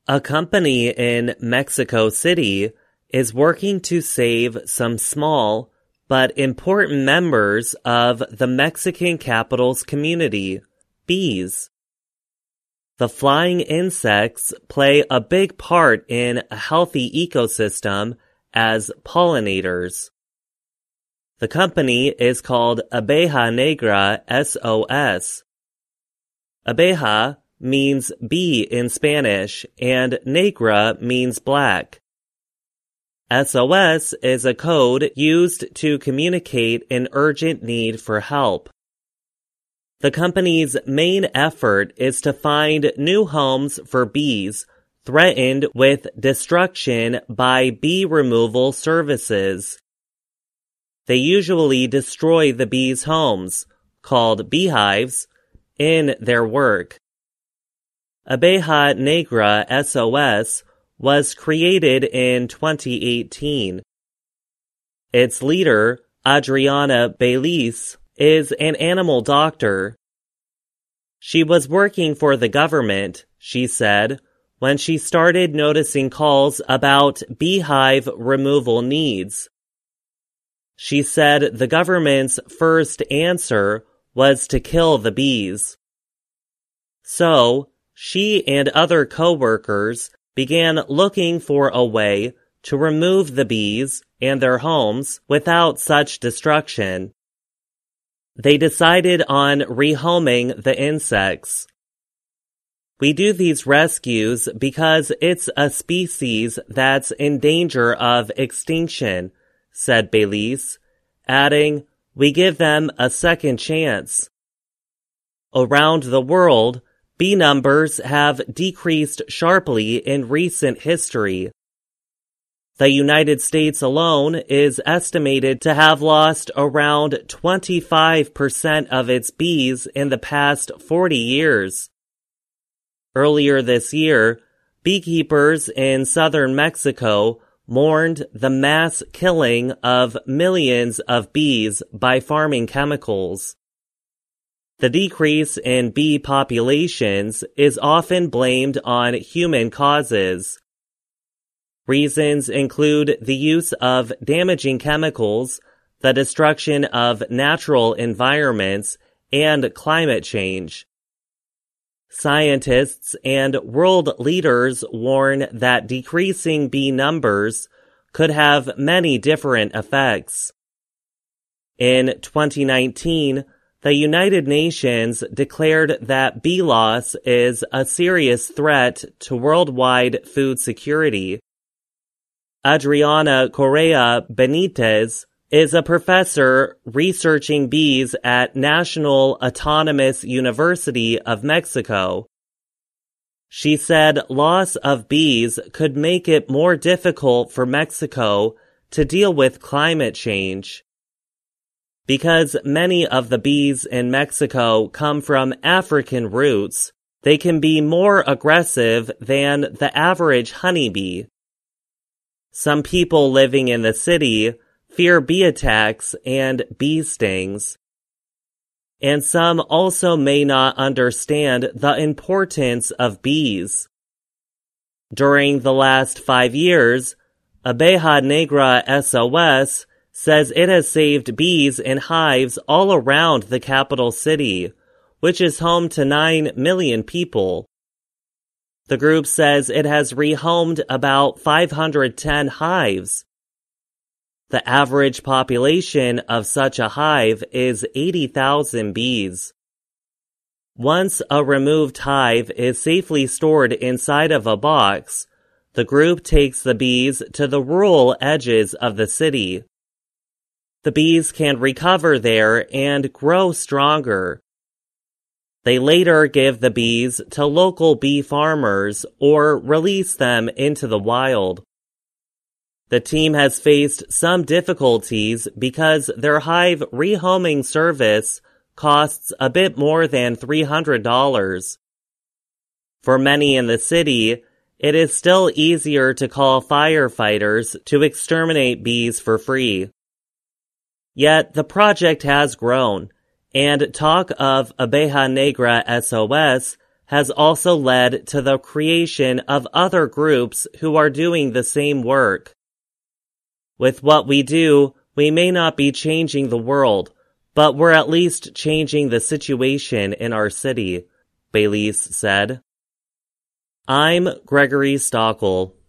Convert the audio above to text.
A company in Mexico City is working to save some small but important members of the Mexican capital's community, bees. The flying insects play a big part in a healthy ecosystem as pollinators. The company is called Abeja Negra SOS. Abeja means bee in Spanish, and negra means black. SOS is a code used to communicate an urgent need for help. The company's main effort is to find new homes for bees threatened with destruction by bee removal services. They usually destroy the bees' homes, called beehives, in their work. Abeja Negra SOS was created in 2018. Its leader, Adriana Beliz, is an animal doctor. She was working for the government, she said, when she started noticing calls about beehive removal needs. She said the government's first answer was to kill the bees. So, she and other co-workers began looking for a way to remove the bees and their homes without such destruction. They decided on rehoming the insects. We do these rescues because it's a species that's in danger of extinction, said Beliz, adding, we give them a second chance. Around the world, bee numbers have decreased sharply in recent history. The United States alone is estimated to have lost around 25% of its bees in the past 40 years. Earlier this year, beekeepers in southern Mexico mourned the mass killing of millions of bees by farming chemicals. The decrease in bee populations is often blamed on human causes. Reasons include the use of damaging chemicals, the destruction of natural environments, and climate change. Scientists and world leaders warn that decreasing bee numbers could have many different effects. In 2019, the United Nations declared that bee loss is a serious threat to worldwide food security. Adriana Correa Benitez is a professor researching bees at National Autonomous University of Mexico. She said loss of bees could make it more difficult for Mexico to deal with climate change. Because many of the bees in Mexico come from African roots, they can be more aggressive than the average honeybee. Some people living in the city fear bee attacks and bee stings. And some also may not understand the importance of bees. During the last 5 years, Abeja Negra SOS says it has saved bees in hives all around the capital city, which is home to 9 million people. The group says it has rehomed about 510 hives. The average population of such a hive is 80,000 bees. Once a removed hive is safely stored inside of a box, the group takes the bees to the rural edges of the city. The bees can recover there and grow stronger. They later give the bees to local bee farmers or release them into the wild. The team has faced some difficulties because their hive rehoming service costs a bit more than $300. For many in the city, it is still easier to call firefighters to exterminate bees for free. Yet the project has grown, and talk of Abeja Negra SOS has also led to the creation of other groups who are doing the same work. With what we do, we may not be changing the world, but we're at least changing the situation in our city, Baylis said. I'm Gregory Stockel.